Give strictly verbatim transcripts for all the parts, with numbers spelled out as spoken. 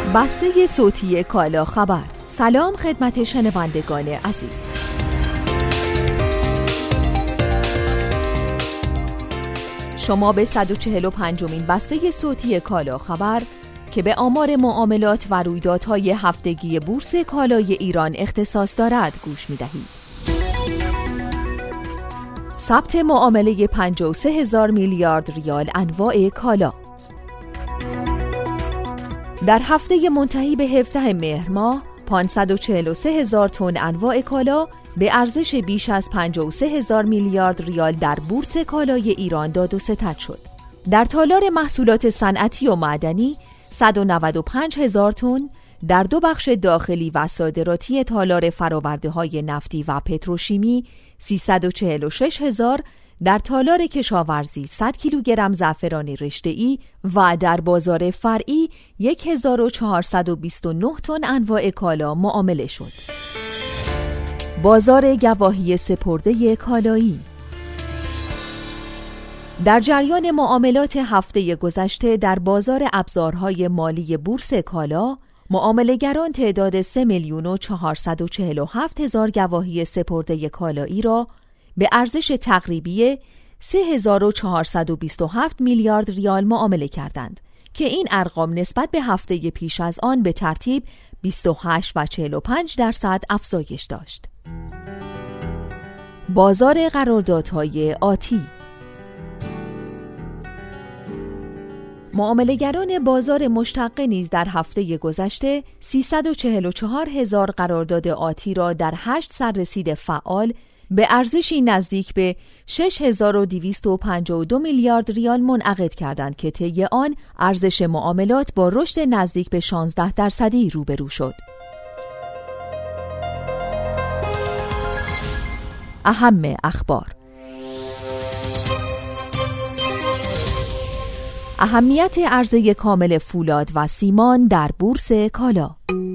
بسته صوتی کالا خبر. سلام خدمت شنوندگان عزیز. شما به صد و چهل و پنجمین بسته صوتی کالا خبر که به آمار معاملات و رویدادهای هفتگی بورس کالای ایران اختصاص دارد گوش می‌دهید. ثبت معامله پنجاه و سه هزار میلیارد ریال انواع کالا. در هفته منتهی به هفدهم مهر ماه پانصد و چهل و سه هزار تن انواع کالا به ارزش بیش از پنجاه و سه هزار میلیارد ریال در بورس کالای ایران داد و ستد شد. در تالار محصولات صنعتی و معدنی صد و نود و پنج هزار تن، در دو بخش داخلی و صادراتی تالار فرآورده‌های نفتی و پتروشیمی سیصد و چهل و شش هزار، در تالار کشاورزی صد کیلوگرم زعفران رشته‌ای و در بازار فرعی هزار و چهارصد و بیست و نه تن انواع کالا معامله شد. بازار گواهی سپرده کالایی. در جریان معاملات هفته گذشته در بازار ابزارهای مالی بورس کالا، معامله‌گران تعداد سه میلیون و چهارصد و چهل و هفت هزار گواهی سپرده کالایی را به ارزش تقریبی سه هزار و چهارصد و بیست و هفت میلیارد ریال معامله کردند که این ارقام نسبت به هفته پیش از آن به ترتیب بیست و هشت و چهل و پنج درصد افزایش داشت. بازار قراردادهای آتی. معامله‌گران بازار مشتقه نیز در هفته گذشته سیصد و چهل و چهار هزار قرارداد آتی را در هشت سررسید فعال به ارزشی نزدیک به شش هزار و دویست و پنجاه و دو میلیارد ریال منعقد کردند که طی آن ارزش معاملات با رشد نزدیک به شانزده درصدی روبرو شد. اهم اخبار. اهمیت عرضه کامل فولاد و سیمان در بورس کالا.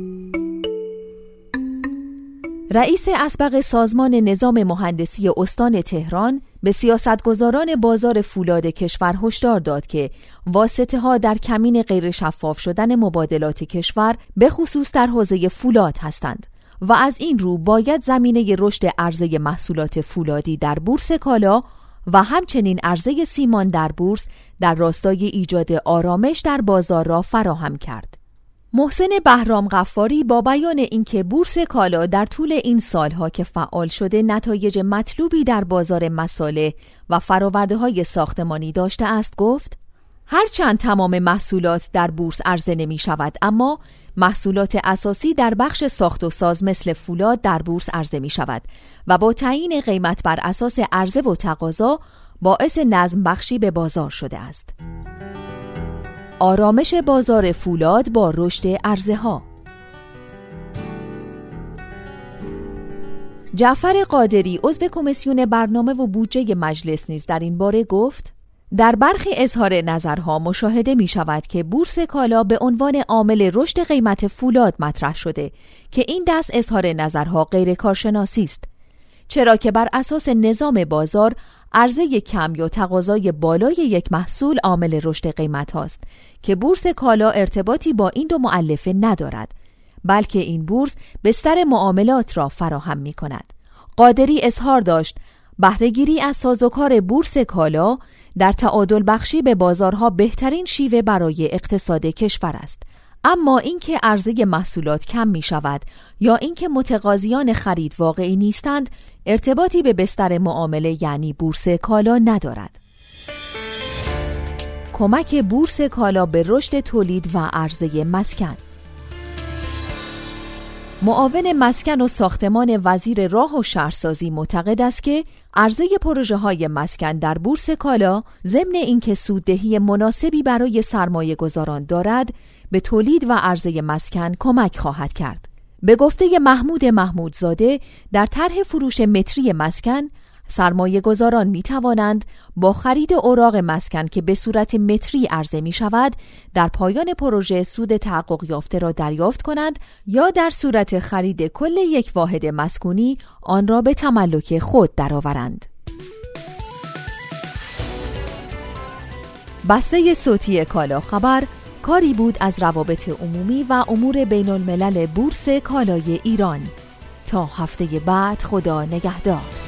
رئیس اسبق سازمان نظام مهندسی استان تهران به سیاستگزاران بازار فولاد کشور هشدار داد که واسطه‌ها در کمین غیر شفاف شدن مبادلات کشور به خصوص در حوزه فولاد هستند و از این رو باید زمینه رشد عرضه محصولات فولادی در بورس کالا و همچنین عرضه سیمان در بورس در راستای ایجاد آرامش در بازار را فراهم کرد. محسن بهرام غفاری با بیان اینکه بورس کالا در طول این سالها که فعال شده نتایج مطلوبی در بازار مصالح و فرآورده‌های ساختمانی داشته است گفت: هرچند تمام محصولات در بورس عرضه نمی شود، اما محصولات اساسی در بخش ساخت و ساز مثل فولاد در بورس عرضه می شود و با تعیین قیمت بر اساس عرضه و تقاضا باعث نظم بخشی به بازار شده است. آرامش بازار فولاد با رشد عرضه ها. جعفر قادری عضو کمیسیون برنامه و بودجه مجلس نیز در این باره گفت: در برخی اظهار نظرها مشاهده می شود که بورس کالا به عنوان عامل رشد قیمت فولاد مطرح شده که این دست اظهار نظرها غیر کارشناسی است، چرا که بر اساس نظام بازار عرضه کم یا تقاضای بالای یک محصول عامل رشد قیمت هاست که بورس کالا ارتباطی با این دو مؤلفه ندارد، بلکه این بورس بستر معاملات را فراهم می کند. قادری اظهار داشت بهره‌گیری از سازوکار بورس کالا در تعادل بخشی به بازارها بهترین شیوه برای اقتصاد کشور است، اما اینکه عرضه محصولات کم می شود یا اینکه متقاضیان خرید واقعی نیستند ارتباطی به بستر معامله یعنی بورس کالا ندارد. کمک بورس کالا به رشد تولید و عرضه مسکن. معاون مسکن و ساختمان وزیر راه و شهرسازی معتقد است که عرضه پروژه‌های مسکن در بورس کالا ضمن اینکه سوددهی مناسبی برای سرمایه گذاران دارد به تولید و عرضه مسکن کمک خواهد کرد. به گفته محمود محمودزاده در طرح فروش متری مسکن سرمایه گذاران می توانند با خرید اوراق مسکن که به صورت متری عرضه می شود در پایان پروژه سود تحقق یافته را دریافت کنند یا در صورت خرید کل یک واحد مسکونی آن را به تملک خود درآورند. بسته صوتی کالا خبر کاری بود از روابط عمومی و امور بین الملل بورس کالای ایران. تا هفته بعد، خدا نگهدار.